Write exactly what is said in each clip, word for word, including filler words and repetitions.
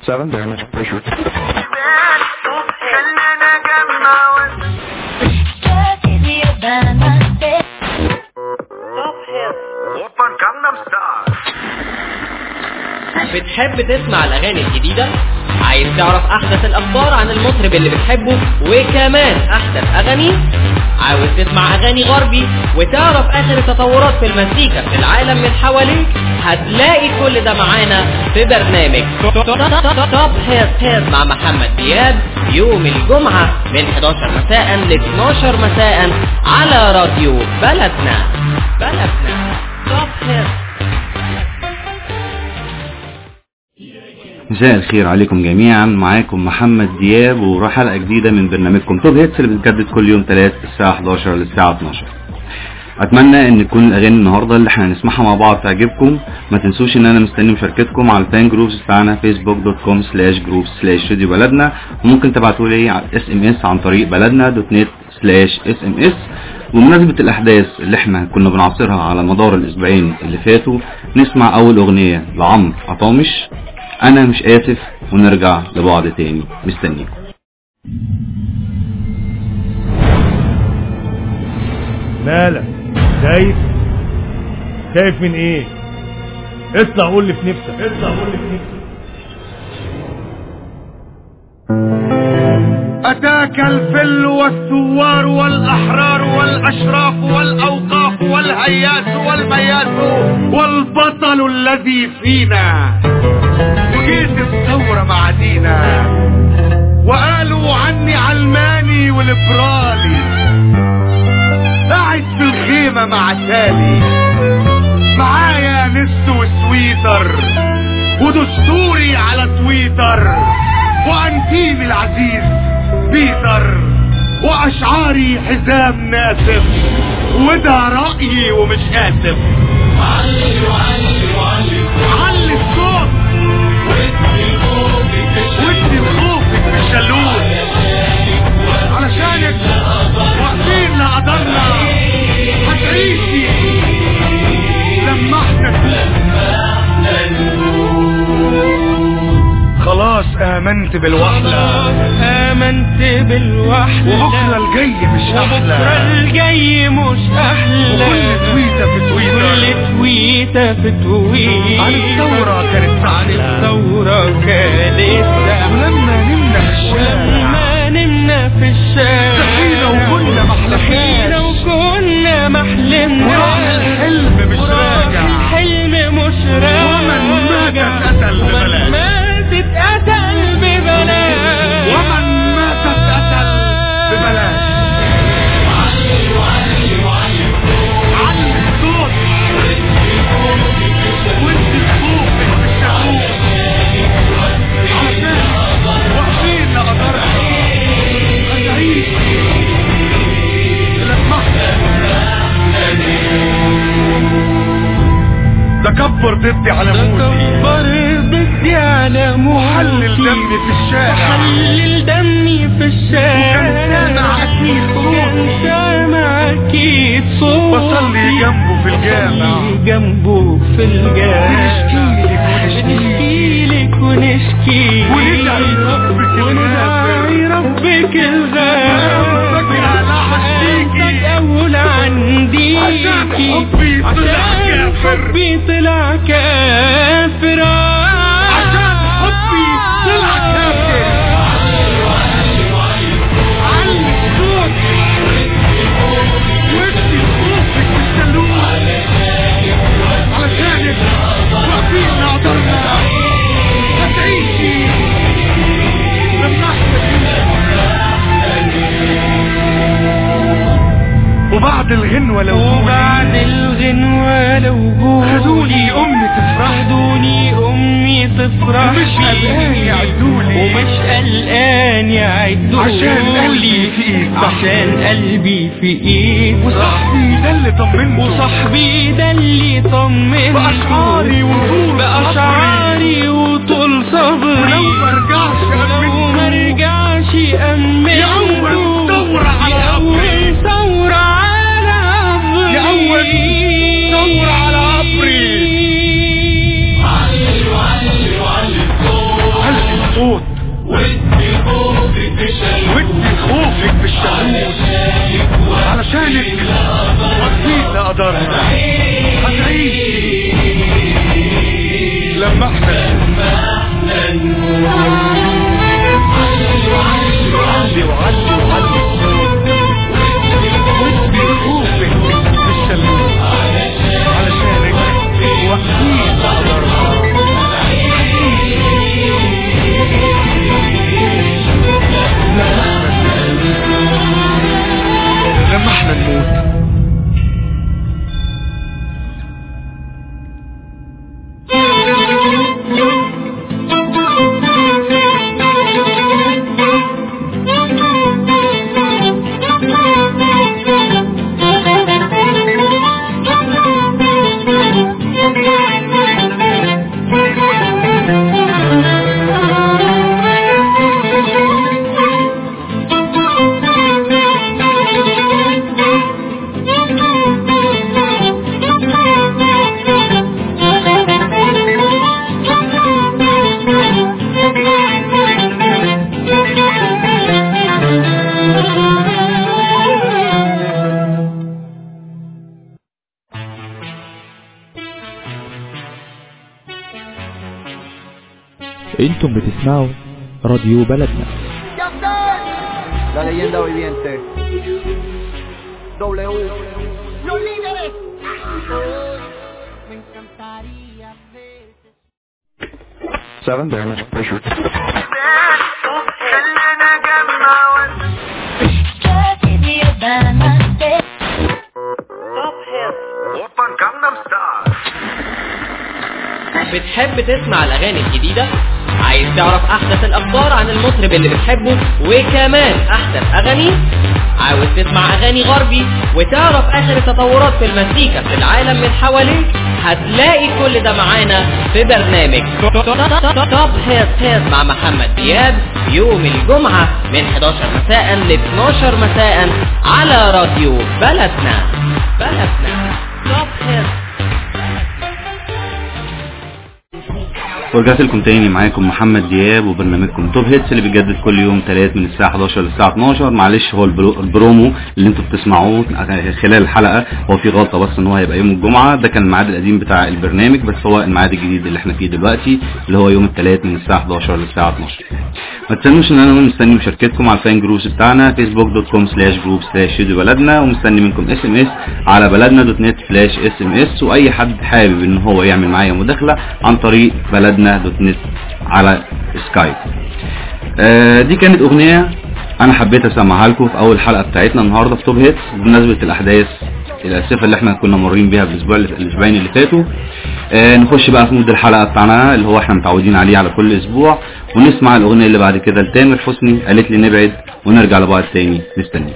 seven, damage pressure. بتحب تسمع الأغاني الجديدة؟ عايز تعرف أحدث الأخبار عن المطرب اللي بتحبه وكمان أحدث أغاني؟ عاوز تسمع أغاني غربي وتعرف آخر التطورات في المزيكا في العالم من حواليك؟ هتلاقي كل ده معانا في برنامج توب هيت مع محمد دياب يوم الجمعة من حداشر مساء ل اتناشر مساء على راديو بلدنا. بلدنا توب هيت. مساء الخير عليكم جميعا، معاكم محمد دياب وراح حلقة جديدة من برنامجكم توب هيتس اللي بتجدد كل يوم ثلاث الساعة حداشر للساعة اتناشر. اتمنى ان تكون الاغاني النهاردة اللي احنا هنسمعها مع بعض تعجبكم. ما تنسوش ان انا مستني مشاركتكم على الفان جروبس بتاعنا فيسبوك دوت كوم سلاش جروب سلاش راديو بلدنا، وممكن تبعتوا لي على اس ام اس عن طريق بلدنا دوت نت سلاش اس ام اس. بمناسبة الاحداث اللي احنا كنا بنعصرها على مدار الاسبوعين اللي فاتوا، نسمع اول اغنية لعمرو عطامش انا مش اسف، ونرجع لبعض تاني. مستنيكم. مالك خايف؟ خايف من ايه؟ اطلع قول لي في نفسك، اطلع قول لي في نفسك. اتاك الفل والثوار والاحرار والاشراف والاوقاف والهياس والمياس والبطل الذي فينا، وجيت الثورة مع دينا وقالوا عني علماني وليبرالي، قاعد في الخيمة مع تالي معايا نست وسويتر ودستوري على تويتر وانتيمي العزيز بيتر واشعاري حزام ناسف، وده رأيي ومش اسف. علي وعلي وعلي علي الصوت وادي خوفك بالشلوت علشانك واقفين لقدرنا هتعيشي لما احنا خلاص امنت بالوحدة، امنت بالوحدة، وبكرة الجاي مش احلى، وبكرة الجاي مش احلى، وكل تويتة في تويتر، كل تويتة في تويتر عن الثورة كانت عن الثورة كانت ولما نمنا في الشارع، ولما نمنا في الشارع صحينا وكنا صحينا وكنا محلمنا، وراح الحلم مش راجع، الحلم مش راجع، ومن مات اتقتل ببلاش، اتقتل ببلاش، ومن مات اتقتل ببلاش. علي وعلي وعلي علي الصوت وانت خوفك بالشعوب علشان واقفين لقدرنا هتعيش لما تكبر ضدي على موتي، تكبر ضدي على موتي، وحلل دمي في الشارع، وحلل دمي في الشارع، وكان سامع اكيد صوتي، وكان سامع اكيد صوتي، بصلي جنبه في الجامع، جنبه في الجامع، ونشكيلك ونشكيلك ونشكيلك وندعي ربك الغافر، وندعي ربك الغافر، أنسك أول عنديكي عشان حبي طلع كافر، حبي طلع كافر، عشان حبي طلع كافر. علي الصوت وادي خوفك بالشلوت علشانك واقفين نقدرنا هتعيشي لما احنا. وبعد الغنوة لو وبعد الغنوة لو جولي خدوني أمي تفرح، خدوني أمي تفرح، ومش قلقان يعدولي، ومش قلقان يعدولي، عشان قلبي في ايد، عشان قلبي في ايد، وصاحبي ده اللي طمنته، وصاحبي ده اللي طمنته، بأشعاري وطول بأشعاري وطول صبري، ولو مرجعش ولو مرجعش أمنته، يأول ثورة على عبري، ثورة على عبري، يأول ثورة على عبري. علي وعلي وعلي الصوت، علي انتم بتسمعوا راديو بلدنا. La leyenda viviente. W. Los líderes. Me encantaría verte. Seven damage pressure. بتحب تسمع الأغاني الجديدة؟ عايز تعرف أحدث الأخبار عن المطرب اللي بتحبه وكمان أحدث أغاني؟ عاوز تسمع أغاني غربي وتعرف آخر التطورات في المزيكا في العالم من حواليك؟ هتلاقي كل ده معانا في برنامج توب هيت مع محمد دياب يوم الجمعة من حداشر مساء ل اتناشر مساء على راديو بلدنا. بلدنا توب هيت. ورجعت لكم تاني معاكم محمد دياب وبرنامجكم توب هيتس اللي بيتجدد كل يوم تلات من الساعة حداشر للساعة اتناشر. معلش هو البرو البرومو اللي انتوا بتسمعوه خلال الحلقة هو في غلطة بس ان هو هيبقى يوم الجمعة. ده كان الميعاد القديم بتاع البرنامج بس هو الميعاد الجديد اللي احنا فيه دلوقتي اللي هو يوم التلات من الساعة حداشر للساعة اتناشر. ما تنسوش ان انا مستني مشاركتكم على الفان جروبس بتاعنا فيسبوك دوت كوم سلاش جروب سلاش راديو بلدنا، ومستني منكم اس ام اس على بلدنا دوت نت سلاش اس ام اس، واي حد حابب ان هو يعمل معايا مداخلة عن طريق بلدنا دوت نت على سكايب. آه دي كانت اغنية انا حبيت اسمعها لكم في اول حلقة بتاعتنا النهاردة في توب هيتس بمناسبة الاحداث الاسفة اللي احنا كنا مورين بيها الاسبوع الاسبوعين اللي فاتوا. آه نخش بقى في مود الحلقة بتاعنا اللي هو احنا متعودين عليه على كل اسبوع، ونسمع الاغنية اللي بعد كده لتامر حسني قالت لي نبعد، ونرجع لبعض تاني. مستنيك.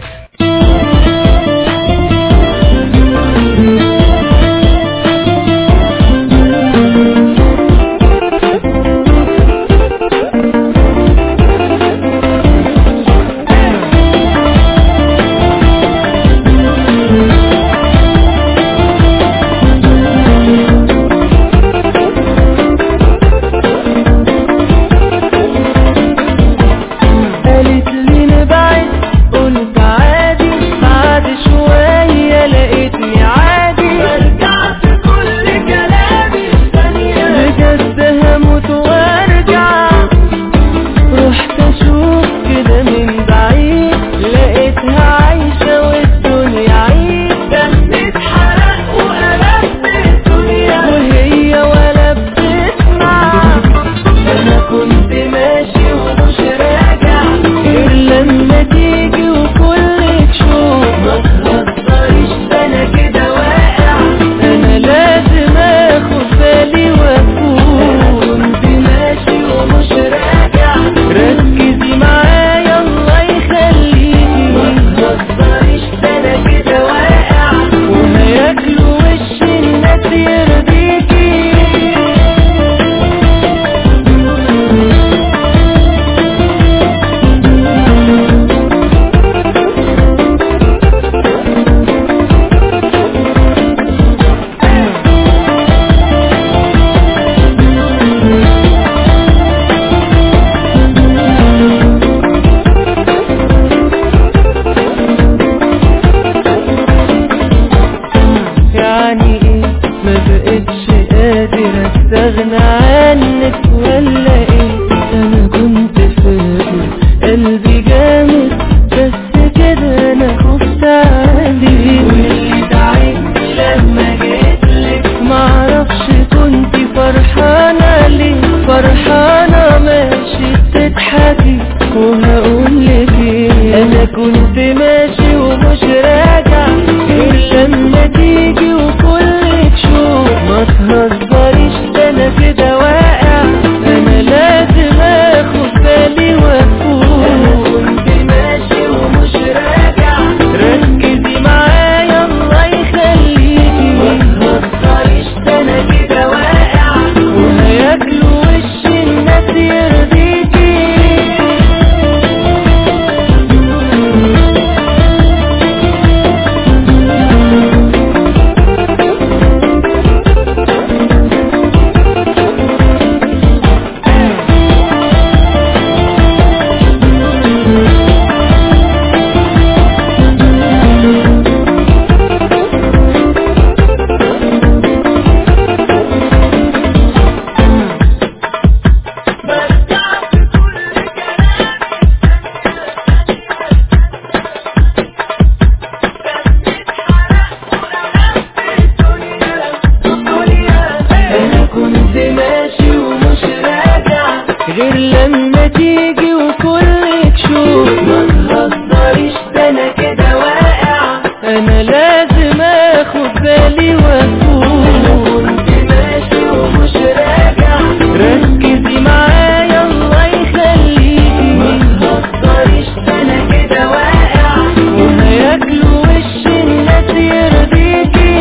غير لما تيجي وكل تشوف. ما تهزريش ده انا كده واقع، انا لازم اخد بالي وافوق. كنت ماشي ومش راجع، ركزي معايا الله يخليكي. ما تهزريش ده انا كده واقع، وهياكلوا وش الناس يرضيكي.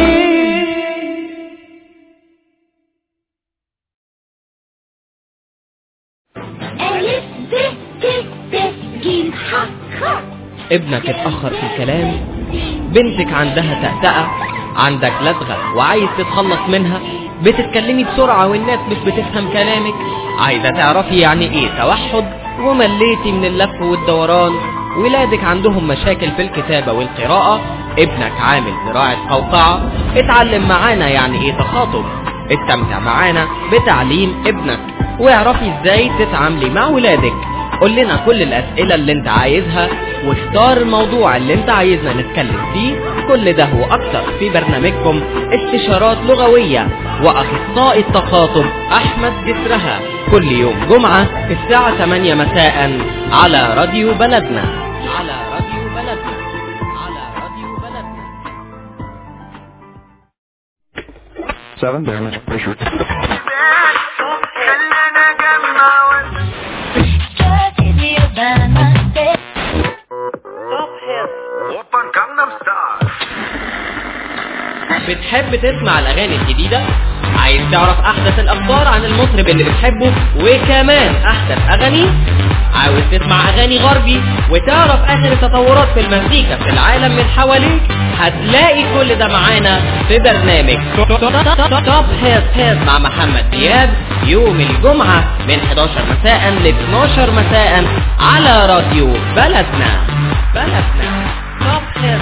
ابنك اتأخر في الكلام، بنتك عندها تأتأة، عندك لدغة وعايز تتخلص منها، بتتكلمي بسرعة والناس مش بتفهم كلامك، عايزة تعرفي يعني ايه توحد ومليتي من اللف والدوران، ولادك عندهم مشاكل في الكتابة والقراءة، ابنك عامل زراعة قوقعة، اتعلم معانا يعني ايه تخاطب، استمتع معانا بتعليم ابنك، واعرفي ازاي تتعاملي مع ولادك. قول لنا كل الأسئلة اللي انت عايزها، واختار الموضوع اللي انت عايزنا نتكلم فيه. كل ده وأكتر في برنامجكم استشارات لغوية وأخصائي التخاطب أحمد جسرها، كل يوم جمعة الساعة ثمانية مساء على راديو بلدنا. على راديو بلدنا. على راديو بلدنا. Seven, damage pressure. بتحب تسمع الأغاني الجديدة؟ عايز تعرف أحدث الأخبار عن المطرب اللي بتحبه وكمان أحدث أغاني؟ عاوز تسمع أغاني غربي وتعرف آخر التطورات في المزيكا في العالم من حواليك؟ هتلاقي كل ده معانا في برنامج توب هيت مع محمد دياب يوم الجمعة من حداشر مساء ل اتناشر مساء على راديو بلدنا. بلدنا توب هيت.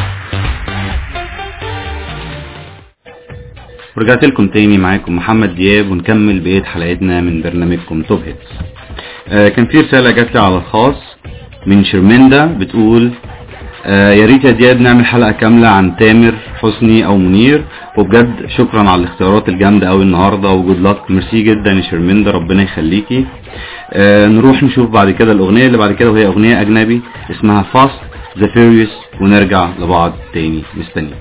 ورجعت لكم تاني معاكم محمد دياب، ونكمل بقية حلقتنا من برنامجكم توب هيتس. آه كان في رسالة جات لي على الخاص من شرمندا بتقول آه يا ريت يا دياب نعمل حلقة كاملة عن تامر حسني او منير، وبجد شكرا على الاختيارات الجامدة اوي النهاردة، وجود لك. ميرسي جدا يا شرمندا، ربنا يخليكي. آه نروح نشوف بعد كده الاغنية اللي بعد كده، وهي اغنية اجنبي اسمها فاست ذا فيوريوس، ونرجع لبعض تاني. مستني.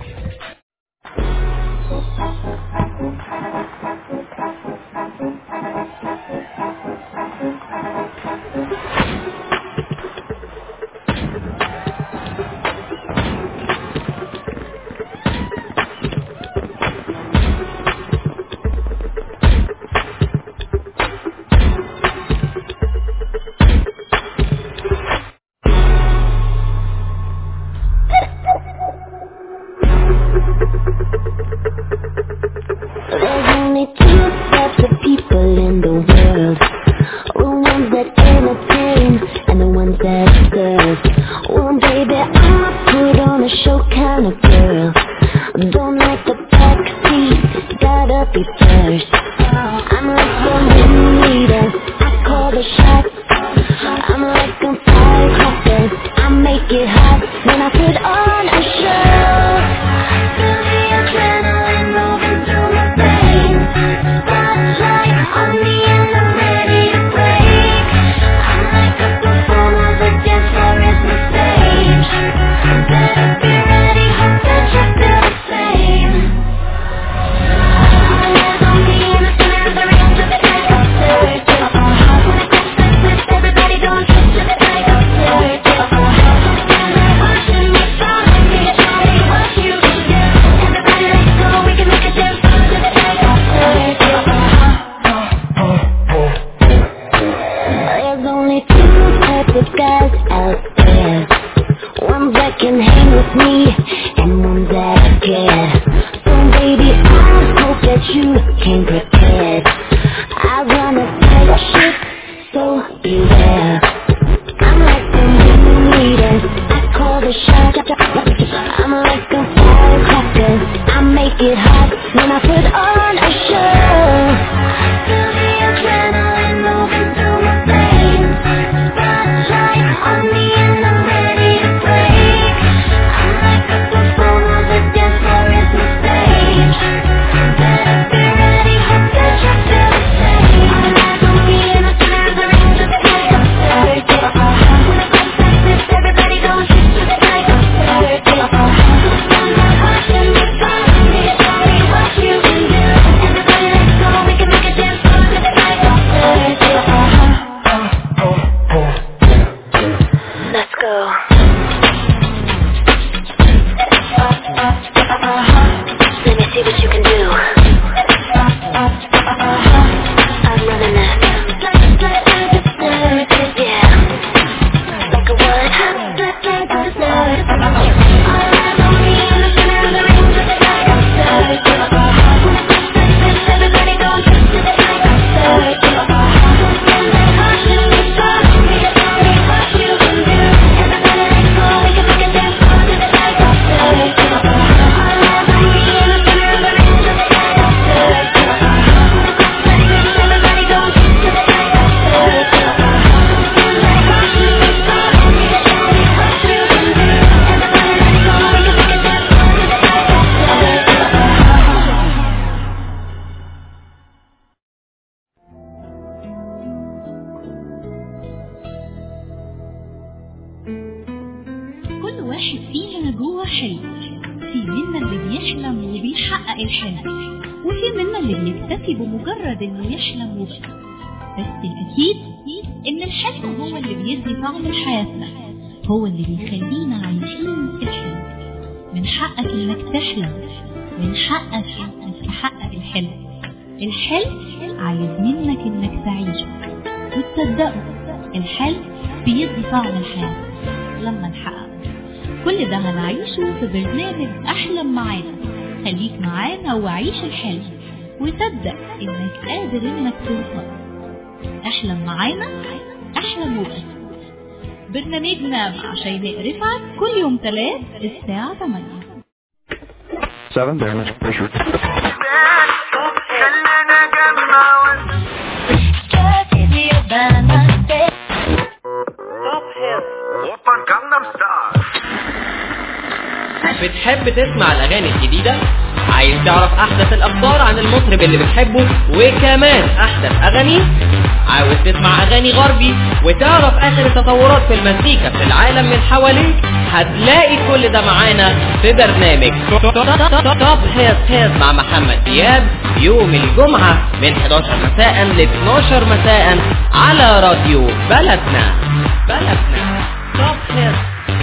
واحد فينا جوه حلم، في منا اللي بيحلم وبيحقق الحلم، وفي منا اللي بيكتفي بمجرد انه يحلم وبس. بس الأكيد إن الحلم هو اللي بيدي طعم لحياتنا، هو اللي بيخلينا عايشين في الحلم. من حقك إنك تحلم، من حقك إنك تحقق الحلم. الحلم عايز منك إنك تعيشه وتصدقه. الحلم بيدي طعم الحياة لما نحقق. كل ده هنعيشه في برنامج أحلم معانا. خليك معانا وعيش الحلم وصدق إنك قادر إنك توصل. احلم معانا، احلم وبس. برنامجنا مع شيماء رفعت كل يوم ثلاث الساعة ثمانية. Seven damage pressure. بتحب تسمع الأغاني الجديدة؟ عايز تعرف أحدث الأخبار عن المطرب اللي بتحبه وكمان أحدث أغاني؟ عاوز تسمع أغاني غربي وتعرف آخر التطورات في المزيكا في العالم من حواليك؟ هتلاقي كل ده معانا في برنامج توب هيت مع محمد دياب يوم الجمعة من حداشر مساء ل اتناشر مساء على راديو بلدنا. بلدنا توب هيت.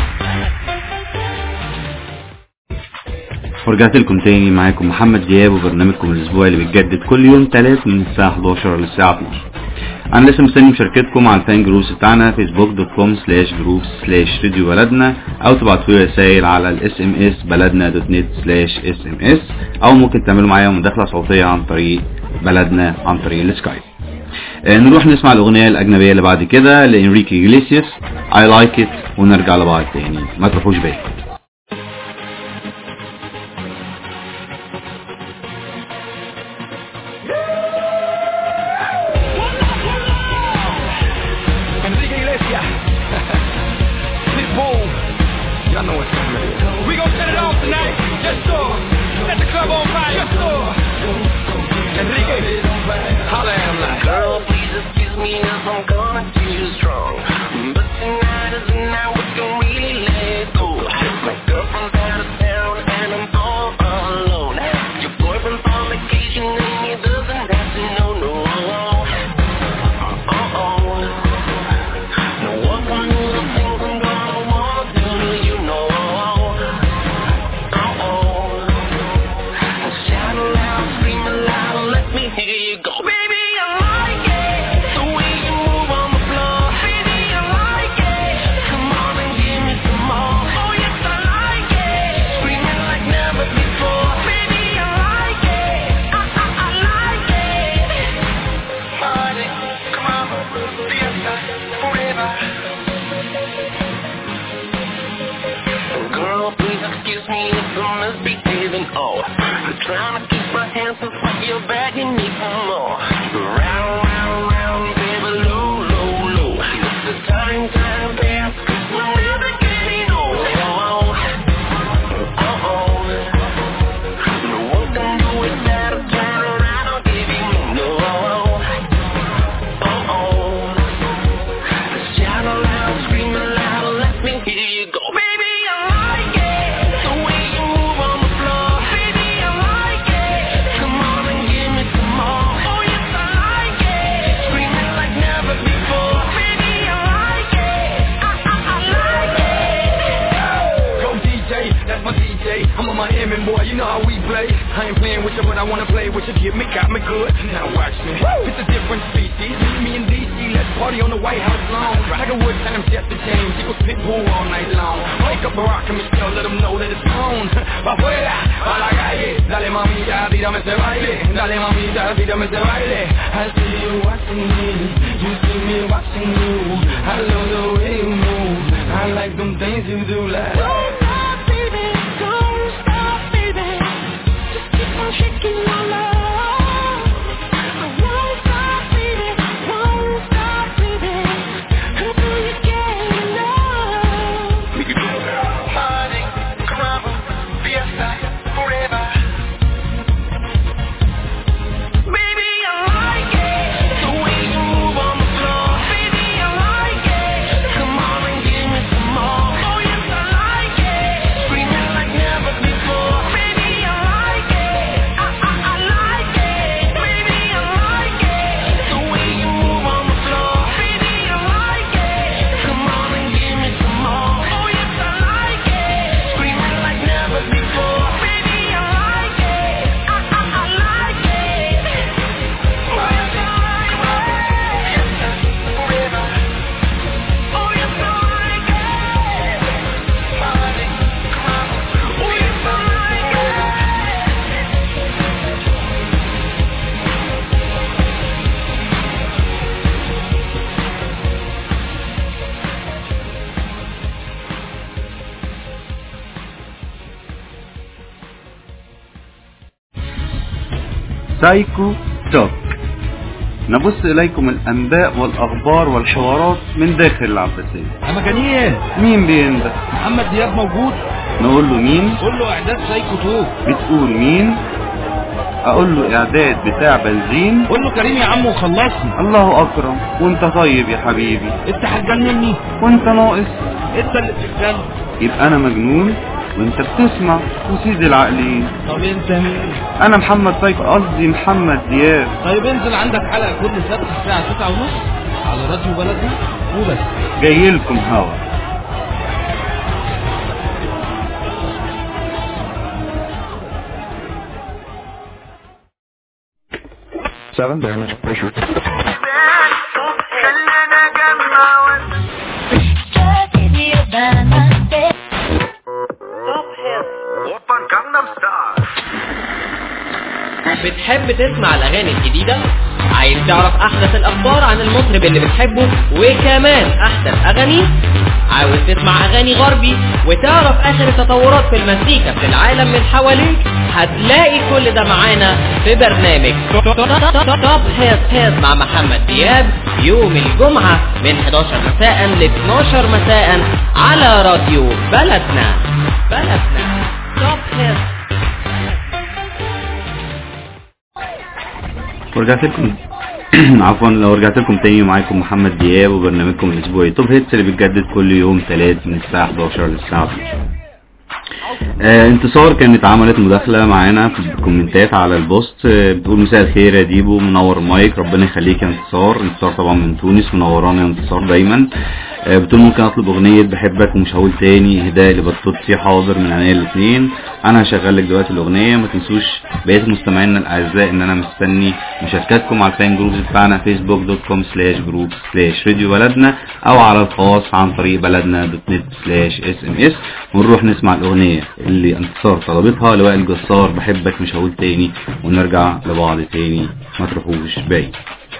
ورجعت لكم تاني، معاكم محمد دياب وبرنامجكم الاسبوعي اللي بيتجدد كل يوم ثلاث من الساعه حداشر للساعه اتناشر. انا لسه مستني مشاركتكم على الفان جروبس بتاعنا فيسبوك دوت كوم سلاش جروبس سلاش راديو بلدنا، او تبعتوا لي رسائل على الاس ام اس بلدنا دوت نت سلاش اس ام اس، او ممكن تعملوا معايا مداخله صوتيه عن طريق بلدنا عن طريق السكايب. آه نروح نسمع الاغنيه الاجنبيه اللي بعد كده لانريكي إغليسياس I like it، ونرجع لبعض تاني، ما تروحوش بالكم. Baby, I like it the way you move on the floor. سايكو توك. نبث إليكم الأنباء والأخبار والحوارات من داخل العباسية. أما جنين مين بينده؟ محمد دياب موجود. نقول له مين؟ قول له إعداد سايكو توك. بتقول مين؟ أقول له إعداد بتاع بنزين. قول له كريم يا عم وخلصني. الله أكرم. وأنت طيب يا حبيبي. أنت هتجنني وأنت ناقص. أنت اللي بتتجنن. يبقى أنا مجنون وانت بتسمع وسيد العقلين. طب انت مين؟ انا محمد سايكو، قصدي محمد دياب. طيب انزل عندك حلقة كل سبت الساعة تسعة ونص على راديو بلدنا وبس. جاي لكم هوا. Seven damage pressure. بتحب تسمع الاغاني الجديدة؟ عايز تعرف احدث الاخبار عن المطرب اللي بتحبه وكمان احدث اغاني؟ عاوز تسمع اغاني غربي وتعرف اخر التطورات في المزيكا في العالم من حواليك؟ هتلاقي كل ده معانا في برنامج توب هيت هيت مع محمد دياب يوم الجمعة من حداشر مساء ل اتناشر مساء على راديو بلدنا. بلدنا توب هيت. ورجعت لكم عفوا لو رجعت لكم تاني معاكم محمد دياب وبرنامجكم الاسبوعي توب هيتس اللي بيتجدد كل يوم ثلاث من الساعه حداشر للساعه اتناشر. آه انتصار كانت عملت مداخله معانا في الكومنتات على البوست. آه بتقول مساء الخير يا ديبو، منور مايك، ربنا يخليك يا انتصار. انتصار طبعا من تونس، منورانا يا انتصار دايما. آه بتقول ممكن اطلب اغنيه بحبك ومش هقول تاني اهداء لبطوطي. حاضر من عينيا الاثنين، انا هشغل لك دلوقتي الاغنيه. ما تنسوش بقيه مستمعينا الاعزاء ان انا مستني مشاركاتكم على الفان جروبز بتاعنا فيسبوك دوت كوم سلاش جروب سلاش راديو بلدنا او على الخاص عن طريق بلدنا دوت نت سلاش اس ام اس، ونروح نسمع الاغنيه اللي انتصار طلبتها لوائل جسار بحبك مش هقول تاني، ونرجع لبعض تاني. ما تروحوش بعيد.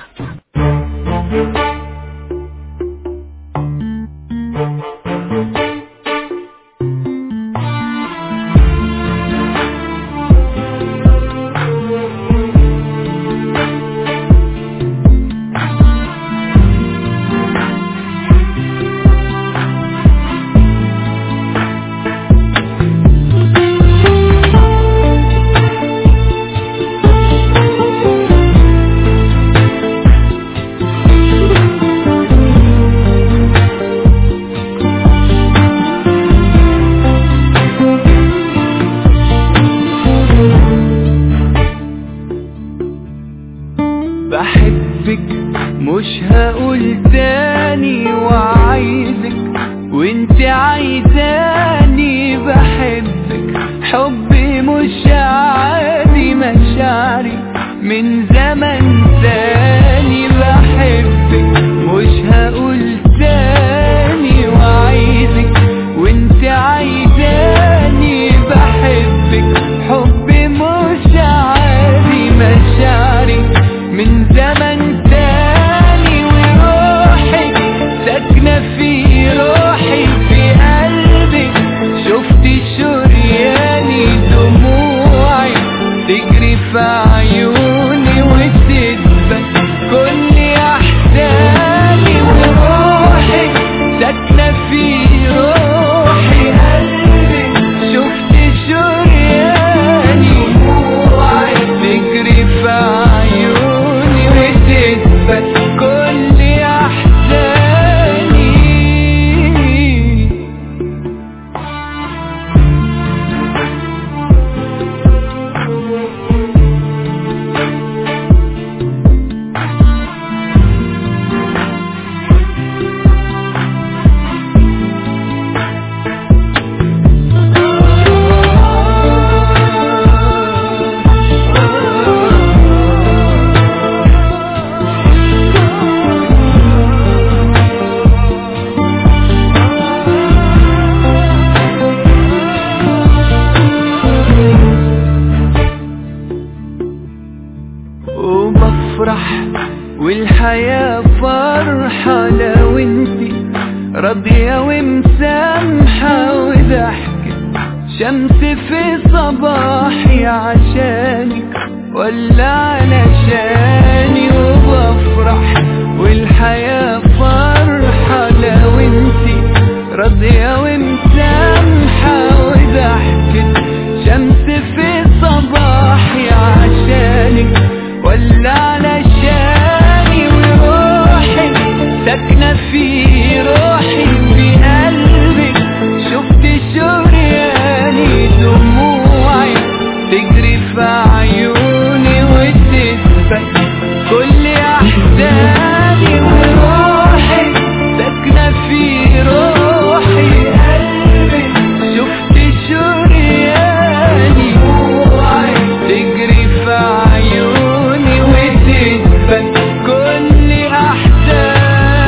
والحياة فرحة لو انتي راضية ومسامحة وضحكة شمس في صباحي عشانك ولا علشاني وبفرح والحياة فرحة لو انتي راضية ومسامحة وضحكة شمس في صباحي عشانك ولا علشاني وروحي ساكنة في روحي في قلبك شفت شرياني دموعي تجري في عيوني وتثبت كل احزاني وروحي ساكنة في روحي قلبي شفت شرياني دموعي تجري في عيوني وتثبت كل احزاني.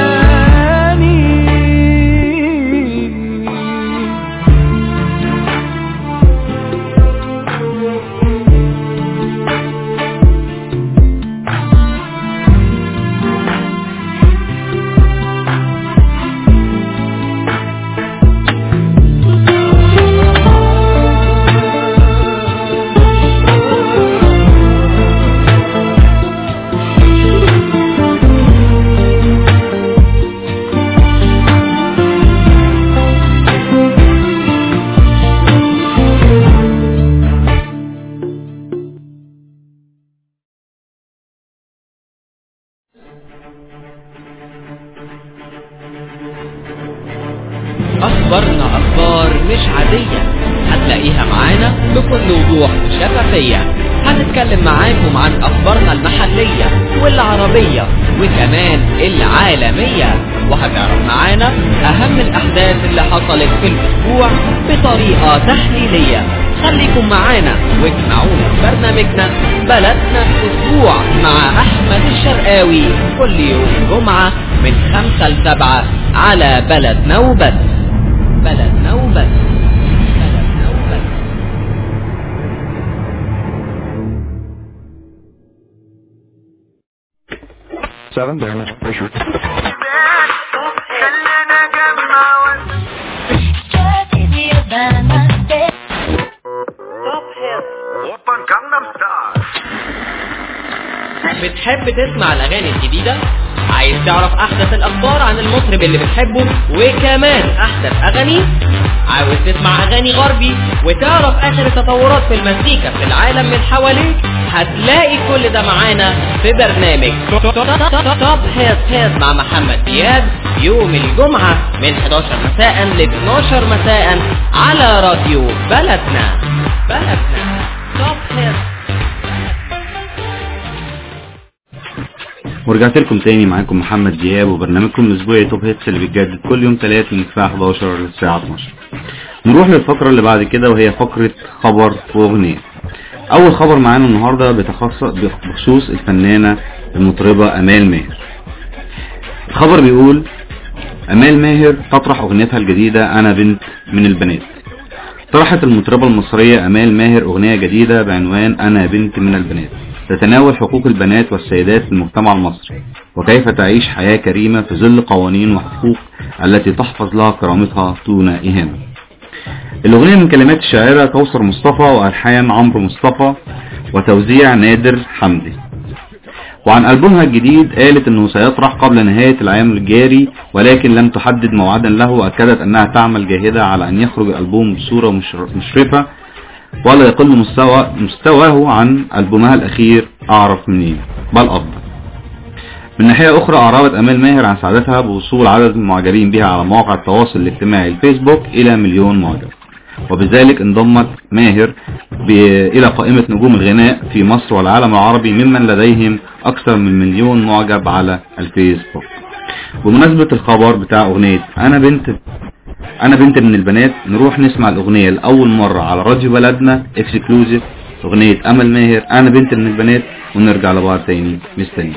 أخبارنا أخبار مش عادية هتلاقيها معانا بكل وضوح وشفافية. هنتكلم معاكم عن أخبارنا المحلية والعربية وكمان العالمية، وهتعرف معانا أهم الأحداث اللي حصلت في الأسبوع بطريقة تحليلية. خليكم معانا واسمعونا في برنامجنا بلدنا الأسبوع مع أحمد الشرقاوي كل يوم جمعة من خمسة لسبعة على بلدنا وبس. بلدنا وبس. بلدنا وبس. Seven, damage pressure. بتحب تسمع الأغاني الجديدة؟ عايز تعرف أحدث الأخبار عن المطرب اللي بتحبه وكمان أحدث أغاني؟ عاوز تسمع أغاني غربي وتعرف آخر التطورات في المزيكا في العالم من حواليك؟ هتلاقي كل ده معانا في برنامج توب هيت مع محمد دياب يوم الجمعة من حداشر مساء ل اتناشر مساء على راديو بلدنا. بلدنا توب هيت. ورجعت لكم تاني معاكم محمد دياب وبرنامجكم الاسبوعي توب هيتس اللي بيتجدد كل يوم ثلاث من الساعه حداشر للساعه اتناشر. نروح للفقره اللي بعد كده وهي فقره خبر واغنيه. اول خبر معانا النهارده بتخصص بخصوص الفنانه المطربه امال ماهر. الخبر بيقول امال ماهر تطرح اغنيتها الجديده انا بنت من البنات. طرحت المطربه المصريه امال ماهر اغنيه جديده بعنوان انا بنت من البنات تتناول حقوق البنات والسيدات في المجتمع المصري وكيف تعيش حياة كريمة في ظل قوانين وحقوق التي تحفظ لها كرامتها دون إهانة. الأغنية من كلمات الشاعرة كوثر مصطفى وألحان عمرو مصطفى وتوزيع نادر حمدي. وعن ألبومها الجديد قالت أنه سيطرح قبل نهاية العام الجاري ولكن لم تحدد موعدا له، وأكدت أنها تعمل جاهدة على أن يخرج الألبوم بصورة مشرفة ولا يقل مستوى مستواه عن ألبومها الأخير أعرف منين بل أفضل. من ناحية أخرى أعربت أمال ماهر عن سعادتها بوصول عدد المعجبين بها على مواقع التواصل الاجتماعي الفيسبوك إلى مليون معجب، وبذلك انضمت ماهر إلى قائمة نجوم الغناء في مصر والعالم العربي ممن لديهم أكثر من مليون معجب على الفيسبوك. بمناسبة الخبر بتاع أغنية أنا بنت أنا بنت من البنات، نروح نسمع الأغنية لأول مرة على راديو بلدنا اكسكلوزيف، أغنية أمل ماهر أنا بنت من البنات، ونرجع لبعض تاني. مستنيكم.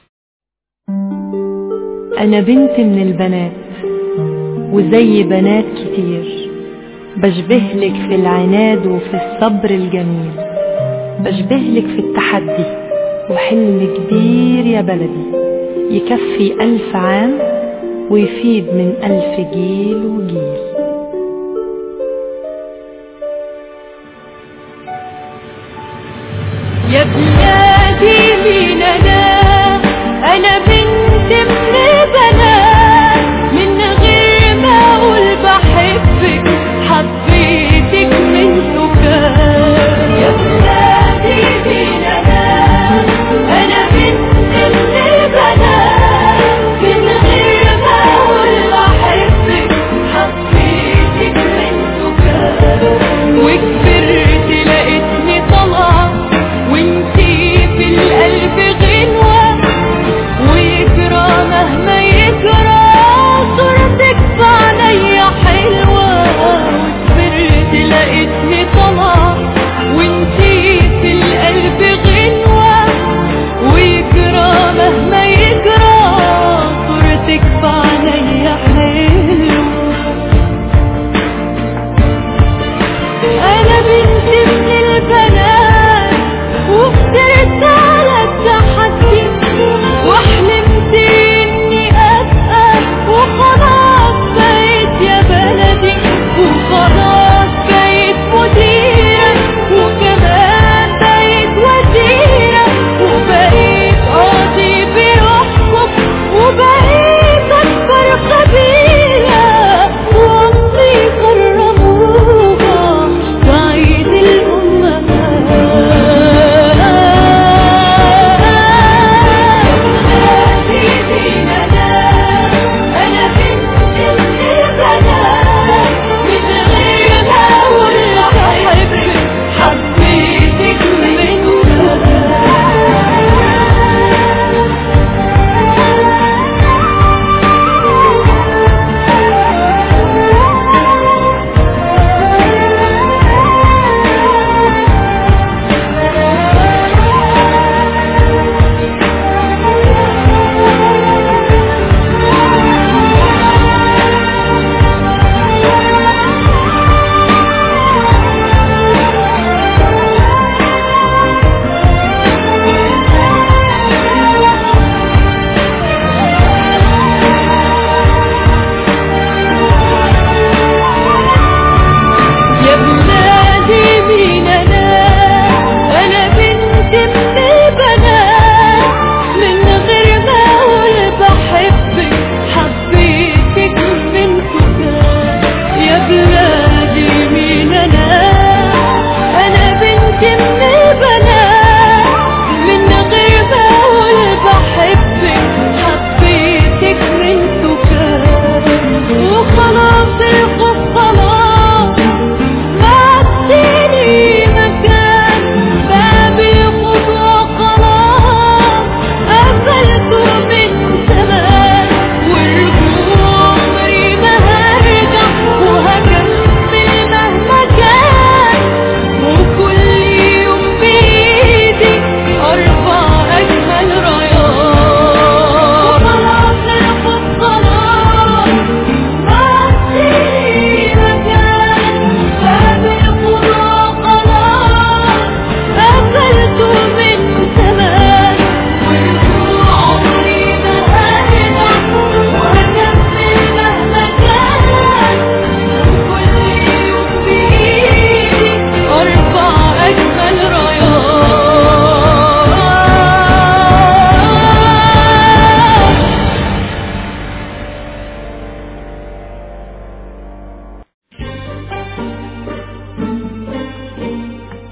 أنا بنت من البنات وزي بنات كتير، بشبهلك في العناد وفي الصبر الجميل، بشبهلك في التحدي وحلم كبير يا بلدي يكفي ألف عام ويفيد من ألف جيل وجيل. يا بلاد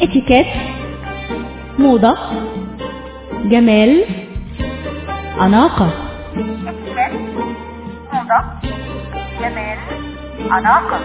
اتيكيت، موضة، جمال، أناقة. موضة، جمال، أناقة.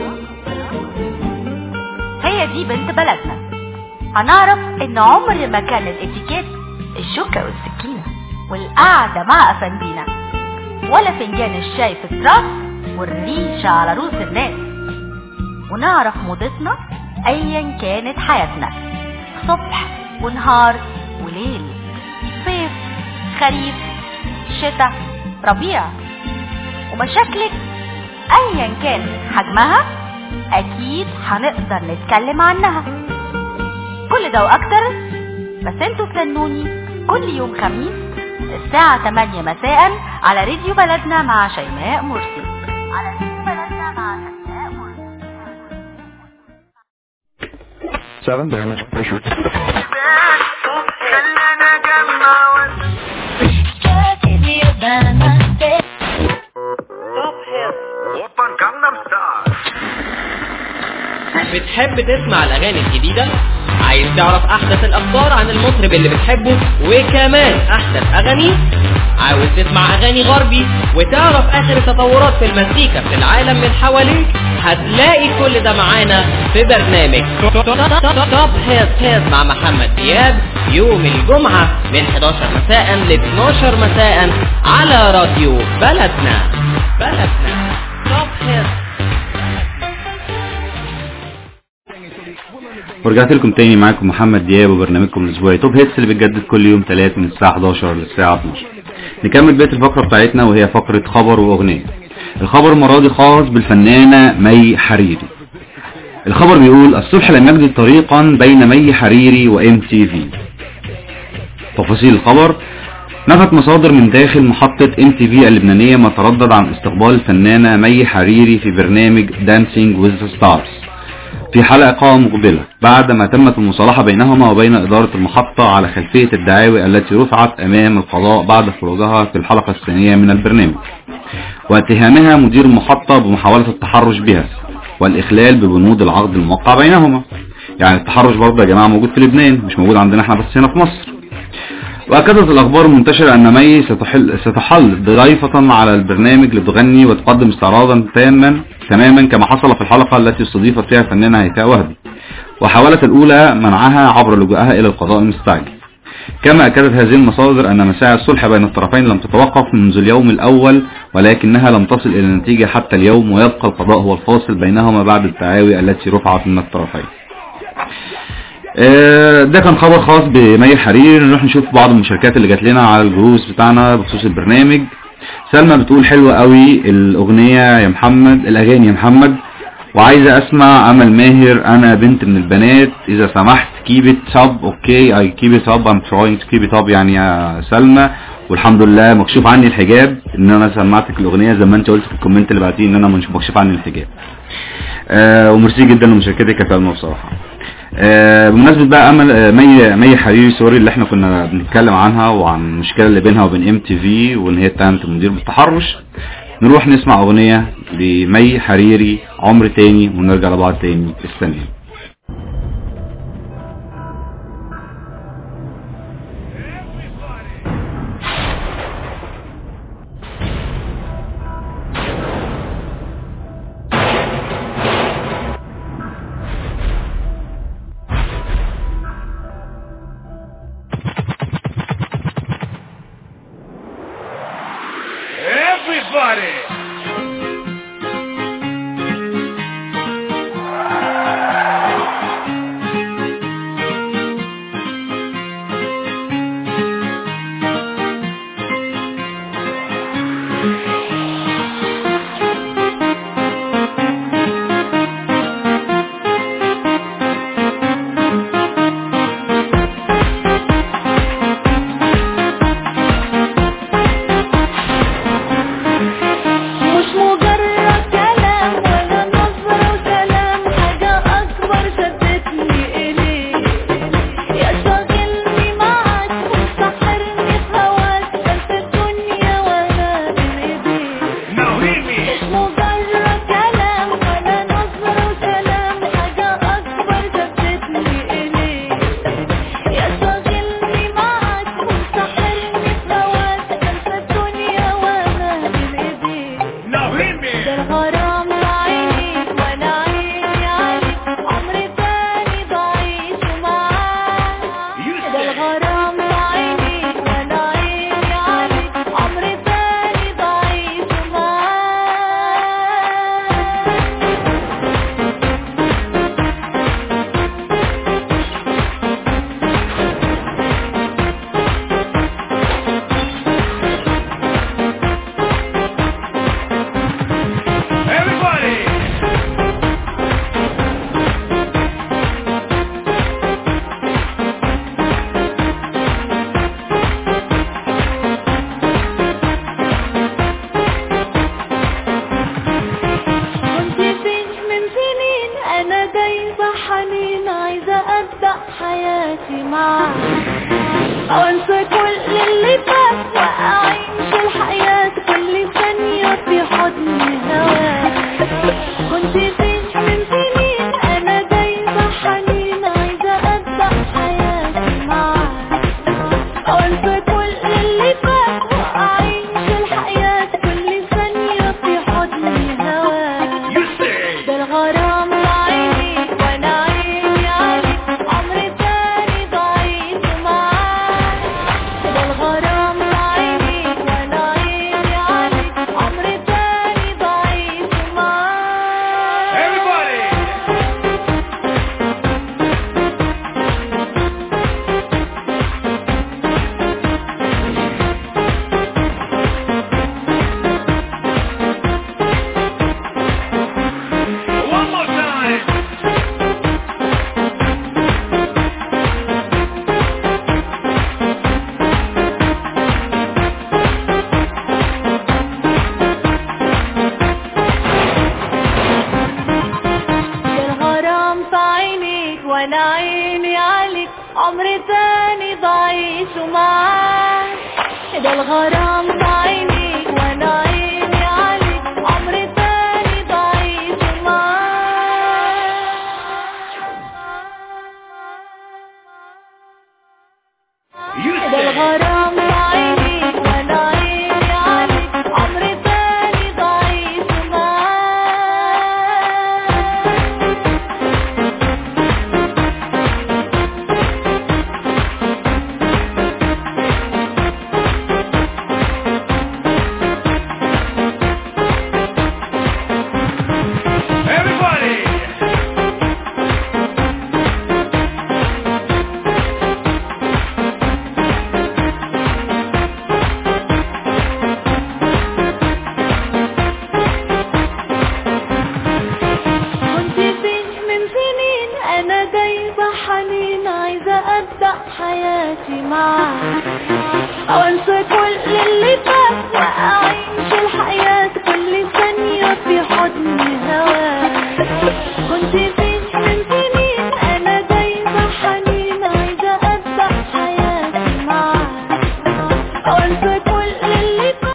هي دي بنت بلدنا. هنعرف ان عمر ما كان الاتيكيت الشوكة والسكينة والقعدة مع أفندينا، ولا فنجان الشاي في التراس والريشة على روس الناس. ونعرف موضتنا ايا كانت حياتنا، صبح ونهار وليل، صيف، خريف، شتاء، ربيع. ومشاكلك ايا كان حجمها اكيد هنقدر نتكلم عنها. كل ده واكتر، بس انتوا استنوني كل يوم خميس الساعة تمانية مساء على راديو بلدنا مع شيماء مرسي. على راديو بلدنا مع شيماء مرسي. Seven, there, Mister Pressure. بتحب تسمع الاغاني الجديدة؟ عايز تعرف احدث الاخبار عن المطرب اللي بتحبه وكمان احدث اغاني؟ عاوز تسمع اغاني غربي وتعرف اخر التطورات في المزيكا في العالم من حواليك؟ هتلاقي كل ده معانا في برنامج توب هيت مع محمد دياب يوم الجمعة من حداشر مساء ل اتناشر مساء على راديو بلدنا. بلدنا توب هيت. ورجعت لكم تاني معاكم محمد دياب وبرنامجكم الاسبوعي توب هيتس اللي بتجدد كل يوم ثلاث من الساعة حداشر للساعة اتناشر. نكمل بقية الفقرة بتاعتنا وهي فقرة خبر واغنية. الخبر المرة دي خاص بالفنانة مي حريري. الخبر بيقول الصبح لم يجد طريقا بين مي حريري وام تي في. تفاصيل الخبر: نفت مصادر من داخل محطة ام تي في اللبنانية ما تردد عن استقبال الفنانة مي حريري في برنامج دانسينج ويز ذا ستارز في حلقة مقبلة بعدما تمت المصالحة بينهما وبين إدارة المحطة على خلفية الدعاوي التي رفعت أمام القضاء بعد خروجها في الحلقة الثانية من البرنامج، واتهامها مدير المحطة بمحاولة التحرش بها والإخلال ببنود العقد الموقع بينهما. يعني التحرش برضه يا جماعة موجود في لبنان، مش موجود عندنا احنا بس هنا في مصر. وأكدت الأخبار المنتشرة أن مي ستحل, ستحل ضيفة على البرنامج لتغني وتقدم استعراضا تاما تماما كما حصل في الحلقة التي استضيفت فيها الفنانة هيفاء وهبي، وحاولت الأولى منعها عبر لجوءها إلى القضاء المستعجل. كما أكدت هذه المصادر أن مساعي الصلح بين الطرفين لم تتوقف منذ اليوم الأول، ولكنها لم تصل إلى نتيجة حتى اليوم، ويبقى القضاء هو الفاصل بينهما بعد الدعاوي التي رفعت من الطرفين. ده كان خبر خاص بمي حريري. نروح نشوف بعض المشاركات اللي جات لنا على الجروس بتاعنا بخصوص البرنامج. سلمى بتقول حلوة قوي الأغنية يا محمد، الأغاني يا محمد، وعايزة أسمع أمل ماهر أنا بنت من البنات إذا سمحت. keep it up. اوكي I keep it up I'm trying to keep it up يعني يا سلمى، والحمد لله مكشوف عني الحجاب ان انا سمعتك الأغنية زي ما انت قلت في الكومنت اللي بعتيه ان انا مش مكشوف عني الحجاب. آه وميرسي جدا لمشاركتك يا سلمى بصراحة. آه بمناسبة بقى أمل آه مي مي حريري سوري اللي احنا كنا بنتكلم عنها وعن المشكلة اللي بينها وبين ام تي في وان هي اتهمت المدير بالتحرش، نروح نسمع أغنية لمي حريري عمر تاني ونرجع لبعض تاني. استنى. Everybody! الغرام بعينيك وانا عيني عليك عمر تاني بعيش معاك ده الغرام بعينيك وانا عيني عليك عمر تاني بعيش حياتي معاك وانسى كل اللي فات واعيش الحياة كل ثانية في حضن هواك كنت فين من سنين انا دايما حنين عايزة ابدأ حياتي معاك وانسى كل اللي فات واعيش الحياة كل ثانية في حضن هواك ده الغرام بعينيك وانا عيني عليك عمر تاني بعيش معاك ده الغرام بعينيك وانا عيني عليك عمر تاني بعيش معاك One more time. الغرام في عينيك وانا عيني عليك عمر تاني بعيش معاك ده الغرام في عينيك وانا عيني عليك عمر تاني بعيش معاك ده الغرام في عينيك وانا عيني عليك عمر تاني بعيش Everybody. كنت فين من سنين انا دايما حنين عايزة ابدأ حياتي معاك وانسى كل اللي فات واعيش الحياة كل ثانية في حضن هواك كنت فين من سنين انا دايما حنين عايزة ابدأ حياتي معاك وانسى كل اللي فات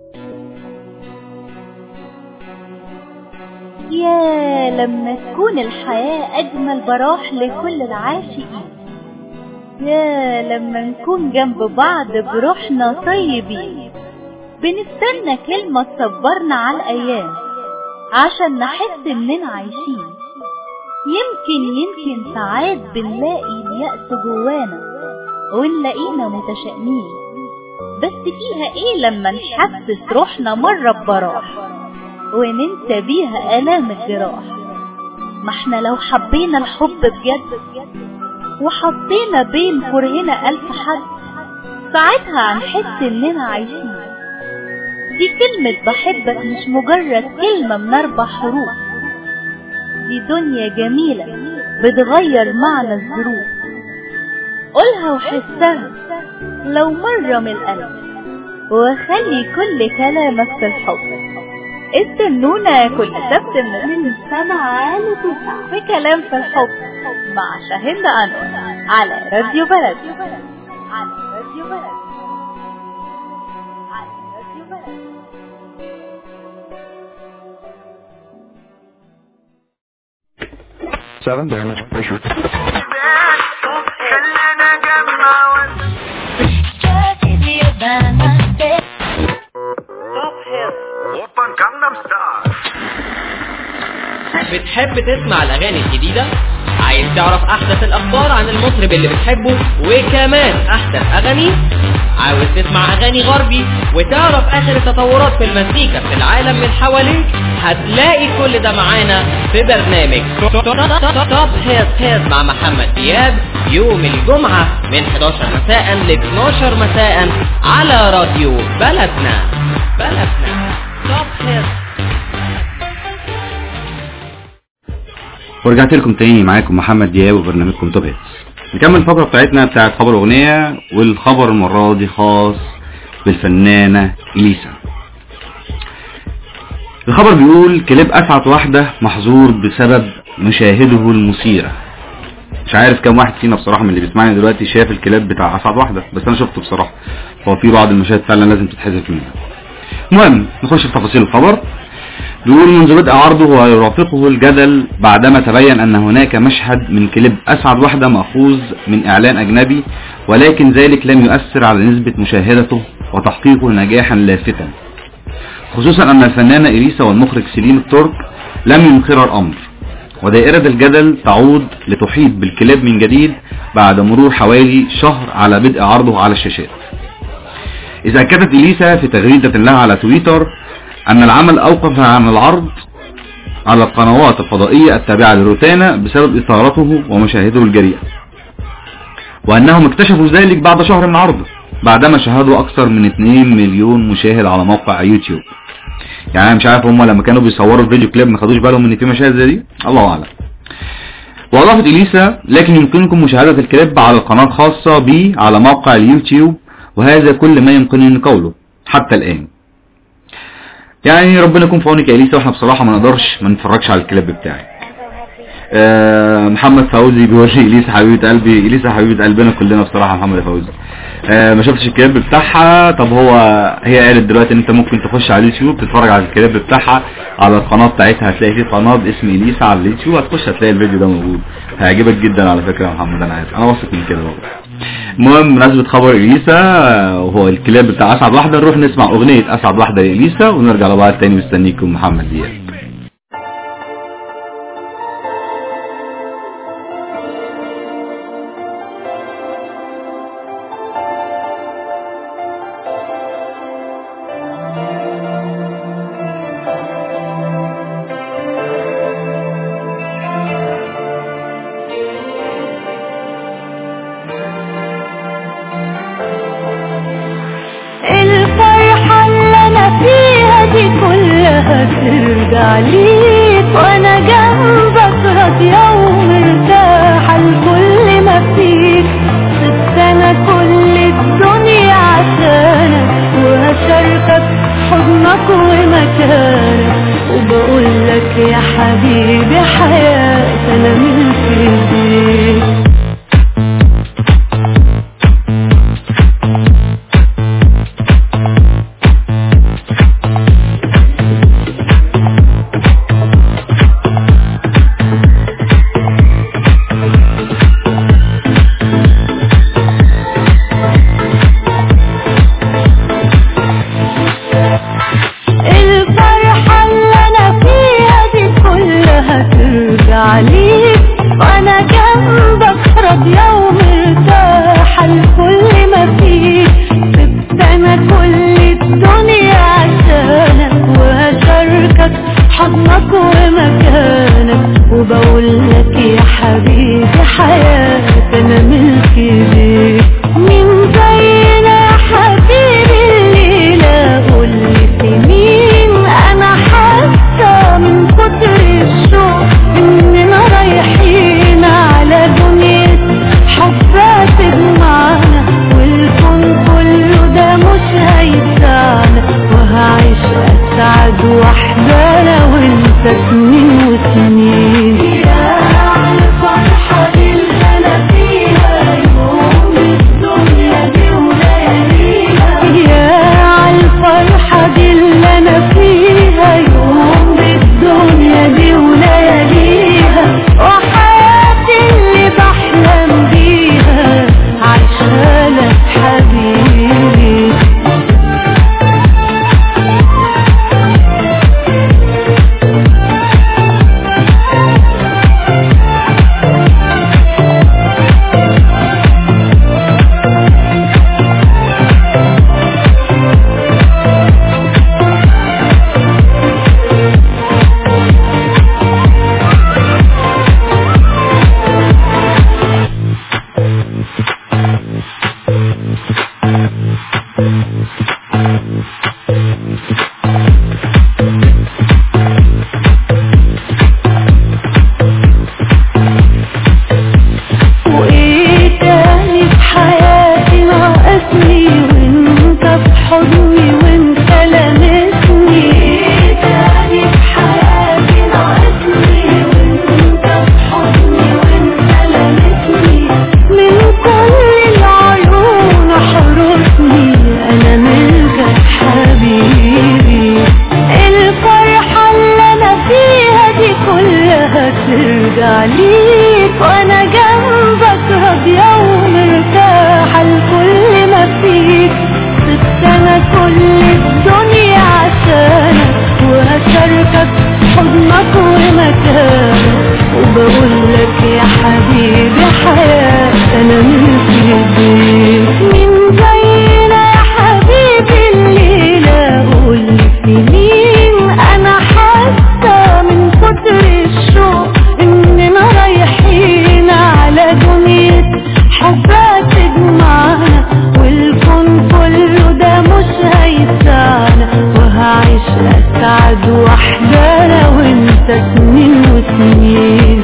يا لما تكون الحياة أجمل براح لكل العاشقين يا لما نكون جنب بعض بروحنا طيبين بنستنى كلمة تصبرنا على الأيام عشان نحس إننا عايشين يمكن يمكن ساعات بنلاقي اليأس جوانا ونلاقينا متشائمين بس فيها إيه لما نحسس روحنا مرة ببراح وننسى بيها آلام الجراح ما احنا لو حبينا الحب بجد وحطينا بين كرهنا ألف حد ساعتها هنحس إننا عايشين دي كلمة بحبك مش مجرد كلمة من أربع حروف دي دنيا جميلة بتغير معنى الظروف قولها وحسها لو مرة من القلب وخلي كل كلامك في الحب استنونا كل سبت من سبعة لتسعة في كلام في الحب مع شاهين أنور على راديو بلد على راديو بلد على راديو بلد Seven, there, Mister Pressure. Open Gangnam Style. بتحب تسمع الاغاني الجديدة؟ عايز تعرف احدث الاخبار عن المطرب اللي بتحبه وكمان احدث اغاني؟ عاوز تسمع اغاني غربي وتعرف اخر التطورات في المزيكا في العالم من حواليك؟ هتلاقي كل ده معانا في برنامج توب هيت هيت مع محمد دياب يوم الجمعة من حداشر مساء ل اتناشر مساء على راديو بلدنا. بلدنا توب هيت. ورجعت لكم تاني معاكم محمد دياب وبرنامجكم توب هيتس. نكمل الفقرة بتاعتنا بتاعت خبر اغنية، والخبر المرة دي خاص بالفنانة إليسا. الخبر بيقول كليب أسعد واحدة محظور بسبب مشاهده المثيرة. مش عارف كم واحد فينا بصراحة من اللي بيسمعني دلوقتي شاف الكليب بتاع أسعد واحدة، بس أنا شفته بصراحة. هو في بعض المشاهد فعلا لازم تتحذف منها. المهم نخش في تفاصيل الخبر. بيقول منذ بدء عرضه ويرافقه الجدل بعدما تبين أن هناك مشهد من كليب أسعد واحدة مأخوذ من إعلان أجنبي، ولكن ذلك لم يؤثر على نسبة مشاهدته وتحقيقه نجاحا لافتا، خصوصا أن الفنانة إليسا والمخرج سليم الترك لم ينكر الأمر. ودائرة الجدل تعود لتحيط بالكليب من جديد بعد مرور حوالي شهر على بدء عرضه على الشاشات. إذا أكدت إليسا في تغريدة لها على تويتر أن العمل أوقف عن العرض على القنوات الفضائية التابعة لروتانا بسبب إثارته ومشاهده الجريئة، وأنهم اكتشفوا ذلك بعد شهر من عرضه بعدما شاهدوا أكثر من اتنين مليون مشاهد على موقع يوتيوب. يعني أنا مش عارف هم لما كانوا بيصوروا الفيديو كليب ما خدوش بالهم ان في مشاهد زي دي، الله أعلم. وأضافت إليسا لكن يمكنكم مشاهدة الكليب على القناة الخاصة بي على موقع اليوتيوب، وهذا كل ما يمكنني قوله حتى الآن. يعني ربنا يكون في عونك يا إليسا، واحنا بصراحة ما نقدرش ما نتفرجش على الكليب بتاعي. أه محمد فوزي بيقول لي إليسا حبيبة قلبي، إليسا حبيبة قلبنا كلنا بصراحة. محمد فوزي أه ما شفتش الكليب بتاعها. طب هو هي قالت دلوقتي ان انت ممكن تخش على اليوتيوب تتفرج على الكليب بتاعها على القناة بتاعتها، هتلاقي في قناة باسم إليسا على اليوتيوب، هتخش هتلاقي الفيديو ده موجود، هيعجبك جدا على فكرة يا محمد، انا عارف، انا واثق من كده بقى. المهم بمناسبة خبر إليسا وهو الكليب بتاع أسعد واحدة، نروح نسمع أغنية أسعد واحدة لإليسا ونرجع لبعض تاني. مستنيكم محمد دياب. ترجع ليك وانا جنبك راضية ومرتاحة لكل ما فيك. سبت انا كل الدنيا عشانك وهشاركك حضنك ومكانك، وبقولك يا حبيبي حياتي انا ملك ايديك. ترجع ليك وانا جنبك راضية ومرتاحة لكل ما فيك. سبت انا كل الدنيا عشانك وهشاركك حضنك ومكانك، وبقولك يا حبيبي حياتي انا ملكي ايديك. مين زينا يا حبيبي الليلة قولي في مين؟ انا حاسة من كتر الشوق اننا رايحين على دنيا حبات تجمعنا، والكون كله ده مش هيسعنا، وهعيش اسعد وحدة انا وانت سنين وسنين.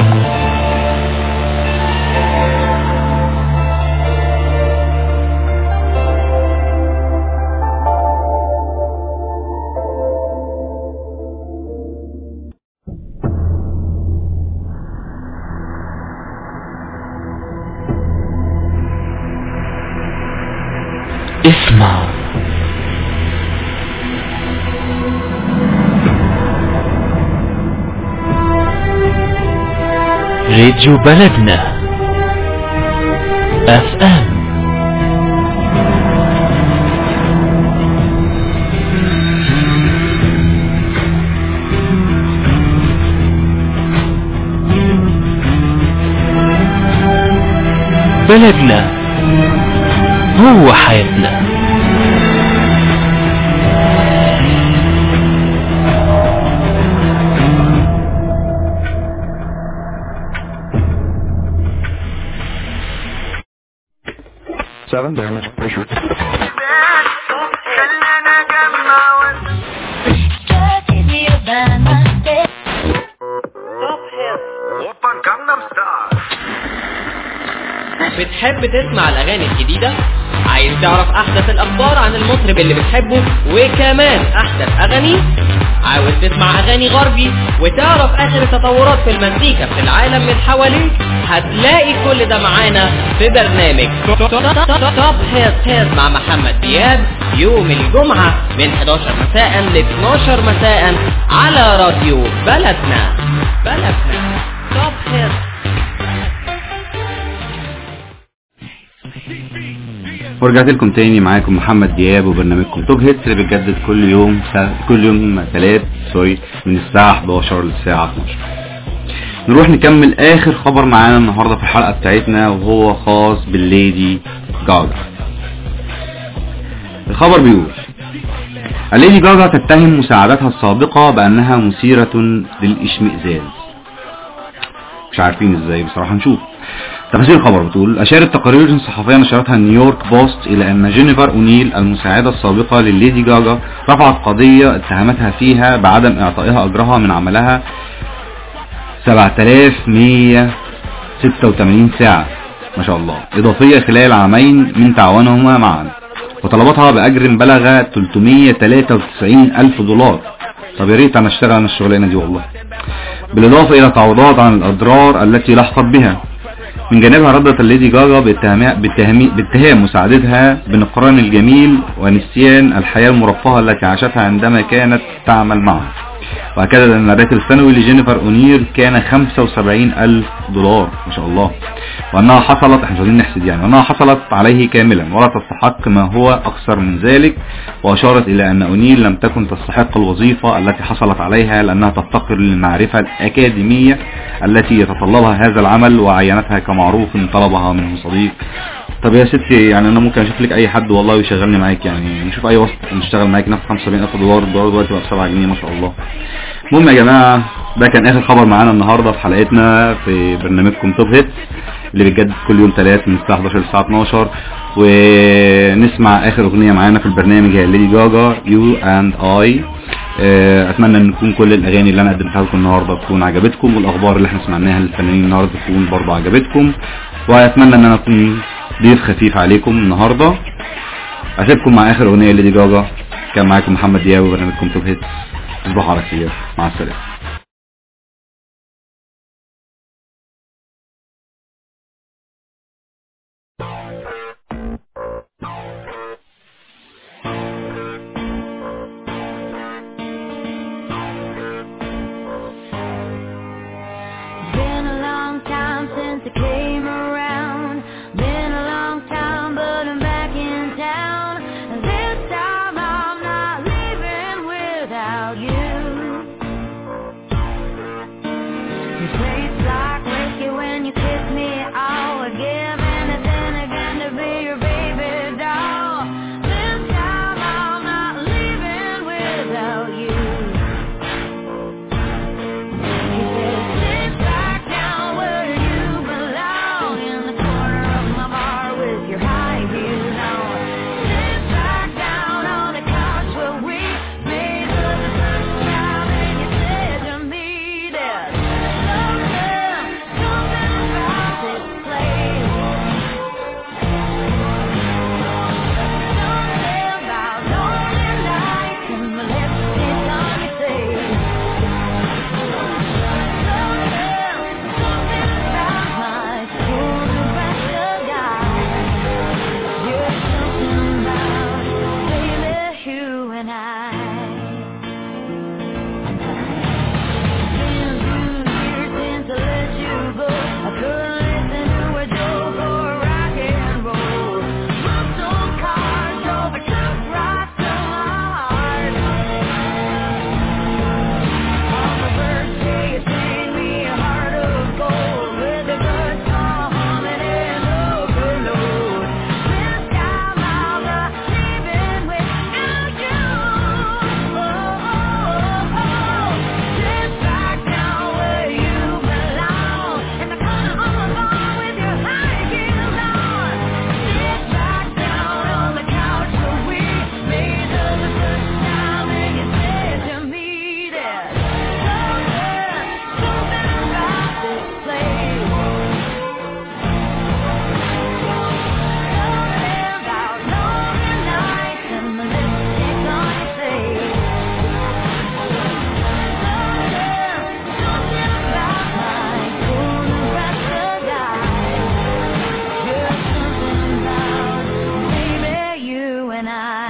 اسمع راديو بلدنا اف ام. بلدنا هو حياتنا. Seven, there, Mister Fisher. بتحب تسمع الاغاني الجديدة؟ عايز تعرف احدث الاخبار عن المطرب اللي بتحبه وكمان احدث اغاني؟ عاوز تسمع اغاني غربي وتعرف اخر التطورات في المزيكا في العالم من حواليك؟ هتلاقي كل ده معانا في برنامج توب هيت مع محمد دياب يوم الجمعة من حداشر مساء ل اتناشر مساء على راديو بلدنا. بلدنا توب هيت. ورجعت لكم تاني معاكم محمد دياب وبرنامجكم توب هيتس اللي بيتجدد كل يوم سا... كل يوم ثلاث سوري من الساعة حداشر للساعة اتناشر. نروح نكمل اخر خبر معانا النهاردة في الحلقة بتاعتنا وهو خاص بالليدي جاجا. الخبر بيقول الليدي جاجا تتهم مساعدتها السابقة بانها مثيرة للاشمئزاز. مش عارفين ازاي بصراحة، نشوف تفاصيل الخبر. بتقول أشارت تقارير صحفية نشرتها نيويورك بوست إلى أن جينيفر أونيل المساعدة السابقة لليدي جاجا رفعت قضية اتهمتها فيها بعدم إعطائها أجرها من عملها سبعة آلاف ومية وستة وثمانين ساعة ما شاء الله إضافية خلال عامين من تعاونهما معا، وطلبتها بأجر بلغ ثلاثمية وثلاثة وتسعين ألف دولار. طب يا ريت أنا أشتغل عن الشغلانة دي والله. بالإضافة إلى تعويضات عن الأضرار التي لحقت بها. من جانبها ردت الليدي جاجا باتهام مساعدتها بنقران الجميل ونسيان الحياة المرفهة التي عاشتها عندما كانت تعمل معه، وأكدت أن الراتب السنوي لجينيفر أونيل كان خمسة وسبعين ألف دولار ما شاء الله، وأنها حصلت احنا مش عايزين نحسد يعني وأنها حصلت عليه كاملا ولا تستحق ما هو أكثر من ذلك. وأشارت إلى أن أونيل لم تكن تستحق الوظيفة التي حصلت عليها لأنها تفتقر للمعرفة الأكاديمية التي يتطلبها هذا العمل، وعينتها كمعروف طلبها منه صديق. طب يا ستي يعني انا ممكن اشوف لك اي حد والله ويشغلني معاك، يعني نشوف اي وسط نشتغل معاك ناخد خمسة وسبعين ألف دولار. الدولار دلوقتي بقى ب سبعة جنيه ما شاء الله. المهم يا جماعه ده كان اخر خبر معانا النهارده في حلقتنا في برنامجكم توب هيتس اللي بيتجدد كل يوم ثلاث من الساعه حداشر للساعه اتناشر. ونسمع اخر اغنيه معانا في البرنامج هي ليدي جاجا يو اند اي. اتمنى ان تكون كل الاغاني اللي انا قدمتها لكم النهارده تكون عجبتكم، والاخبار اللي احنا سمعناها للفنانين النهارده تكون برضه عجبتكم، واتمنى ان انا اكون ضيف خفيف عليكم النهارده. اسيبكم مع اخر اغنيه ليدي جاجا. كان معاكم محمد دياب وبرنامجكم توب هيتس. تصبحوا على خير، مع السلامه. Baby You taste like whiskey when you kiss me. I would give anything again to be your baby doll. This time I'm not leaving without you. He said, sit back down where you belong, in the corner of my bar with your high heels on. Sit back down on the couch where we made love the first time, and you said to me that something, something about this place. Something about lonely nights and my lipstick on your face. Something, something about my school Nebraska guy. There's something about, baby, you and I. Been through years since I let you go. I couldn't listen to a joke or rock and roll. Muscle cars drove a truck right to my heart. On my birthday you sang me a heart of gold, with the good song humming and overload. This time I'm not leaving without you. Oh, oh, oh, oh. Sit back down where you belong, in the corner of my bar with your high heels on. Sit back down on the couch where we made love the first time, and you said to me that something, something about this place. Something about lonely nights and my lipstick on your face. Something, something about my cool Nebraska guy. Just something about, baby, you and I.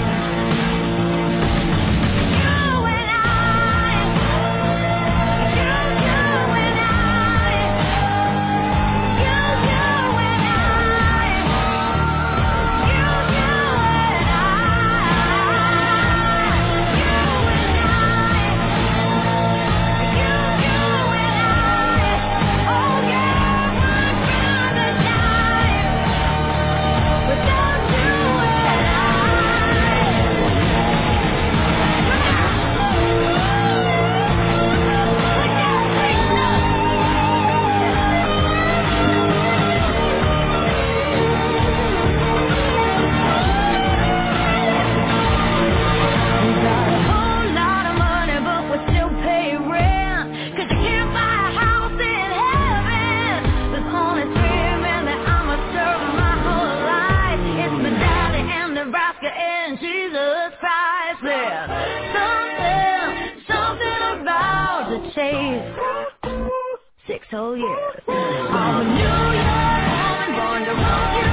You and I. You, you and I. You, you and I. You, you and I. You and I. You, you and I. Oh yeah, we'd rather die without you and I. We got a whole lot of money, but we still pay rent, 'cause you can't buy a house in heaven. There's only three men that I'ma serve my whole life. It's my daddy and Nebraska and Jesus Christ. There's something, something about the chase. Six whole years. I'm a New York woman born to rock you